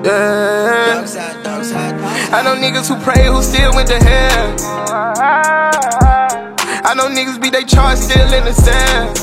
Yeah. I know niggas who pray who still went to hell. I know niggas beat they charge still in the cell.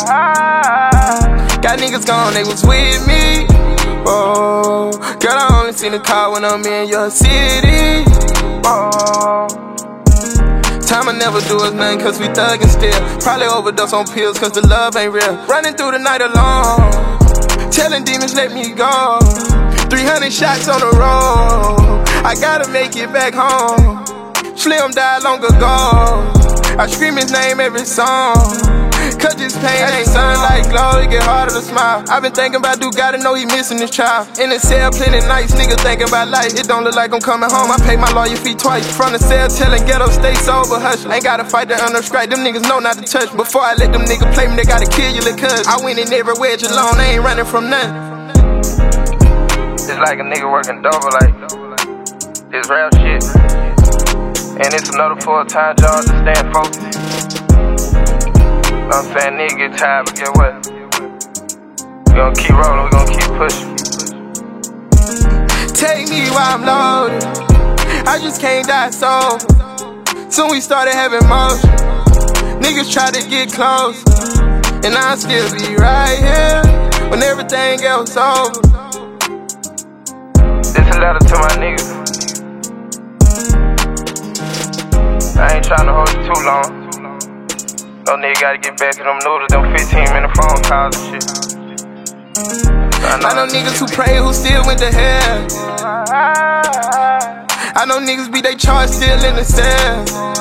Got niggas gone, they was with me. Oh, girl, I only seen the car when I'm in your city. Oh, time I never do is nothing cause we thuggin' still. Probably overdose on pills cause the love ain't real. Running through the night alone, telling demons let me go. 300 shots on the road, I gotta make it back home. Slim died long ago, I scream his name every song. Cause this pain ain't something like glow, it get harder to smile. I been thinking about dude, gotta know he missing his child. In the cell, plenty nights, niggas thinking about life. It don't look like I'm coming home, I pay my lawyer fee twice. From the cell, telling ghetto, stay sober, hush. Ain't gotta fight to earn no strike, them niggas know not to touch. Before I let them niggas play me, they gotta kill you, little cuz I went in everywhere alone, I ain't running from nothing. It's like a nigga working double, like this rap shit. And it's another full-time job to stand focused. Know what I'm saying? Nigga get tired, but get what? We gon' keep rolling, we gon' keep pushing. Take me while I'm loaded, I just can't die sober. Soon we started having motion, niggas try to get close, and I'll still be right here when everything else over. This a letter to my niggas. I ain't tryna hold you too long. No nigga gotta get back to them noodles, them 15-minute phone calls and shit. I know niggas who pray who still went to hell. I know niggas beat they charge still in the cell.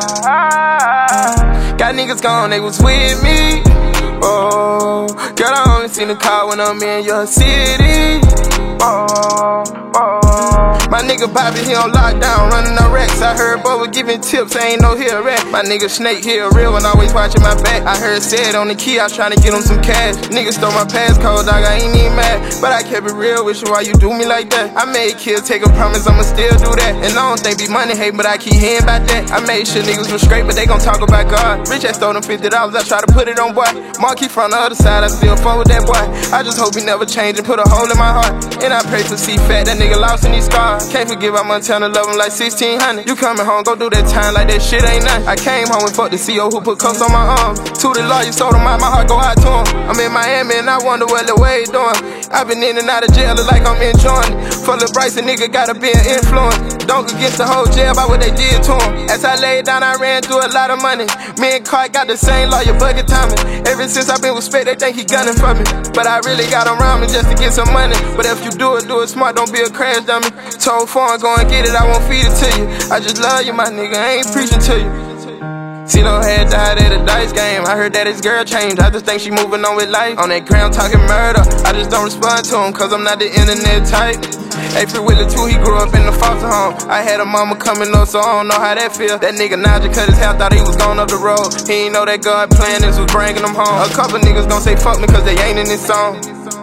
Got niggas gone, they was with me. Oh, girl, I only seen the car when I'm in your city. Oh, oh. My nigga Bobby, he on lockdown, running the racks. I heard Bubba giving tips, ain't no here wreck. My nigga Snake here real one, always watching my back. I heard said on the key, I was trying to get him some cash. Niggas stole my passcode, dog, I ain't even mad. But I kept it real with you, why you do me like that? I made kids take a promise, I'ma still do that. And I don't think be money hate, but I keep hearing about that. I made sure niggas was straight, but they gon' talk about God. Rich ass stole them $50, I try to put it on boy. Marky from the other side, I still fuck with that boy. I just hope he never change and put a hole in my heart. And I pray for C-Fat, that nigga lost in these scars. Can't forgive I'm Montana, love him like 1600. You coming home, go do that time like that shit ain't nothing. I came home and fucked the CO who put cuffs on my arms. To the lawyer, sold him out, my heart go out to him. I'm in Miami and I wonder what the way he doing. I been in and out of jail, look like I'm enjoying it. For Lil Bryce, a nigga gotta be an influence. Don't against the whole jail about what they did to him. As I laid down, I ran through a lot of money. Me and Clark got the same lawyer, Bucket Thomas. Ever since I been with Spade, they think he gunning for me. But I really got around me just to get some money. But if you do it smart, don't be a crash dummy. Told foreign, go and get it, I won't feed it to you. I just love you, my nigga, I ain't preaching to you. CeeLo had died at a dice game. I heard that his girl changed, I just think she moving on with life. On that ground talking murder, I just don't respond to him cause I'm not the internet type. April Willie too, he grew up in the foster home. I had a mama coming up, so I don't know how that feel. That nigga Nigel cut his hair, thought he was going up the road. He ain't know that God planned this was bringing him home. A couple niggas gon' say fuck me cause they ain't in this song.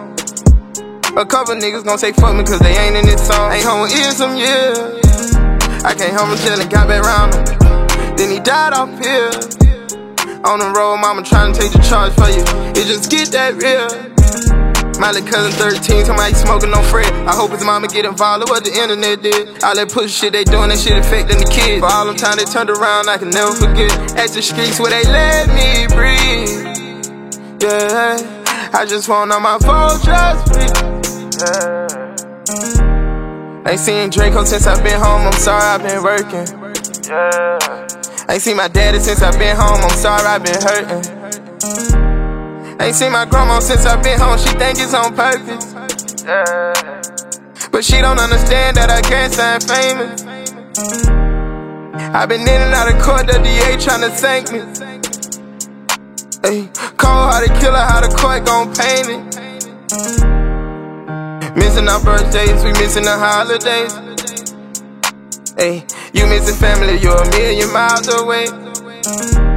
A couple niggas gon' say fuck me cause they ain't in this song. Ain't home in some years, I came home from jail and got back round him. Then he died off here. On the road, mama trying to take the charge for you. It just get that real. My little cousin 13, somebody smoking on Fred. I hope his mama get involved with what the internet did. All that push shit they doing, that shit affecting the kids. For all them time they turned around, I can never forget. At the streets where they let me breathe. Yeah, I just want all my folks just free. Yeah. Ain't seen Draco since I've been home, I'm sorry I've been working. Yeah. Ain't seen my daddy since I've been home, I'm sorry I've been hurting. Ain't seen my grandma since I've been home, she think it's on purpose. Yeah. But she don't understand that I can't sign famous. I've been in and out of court, the DA tryna sink me. Ay, cold hearted killer, how the court gon' paint it. Missing our birthdays, we missing the holidays. Ay, you missing family, you're a million miles away.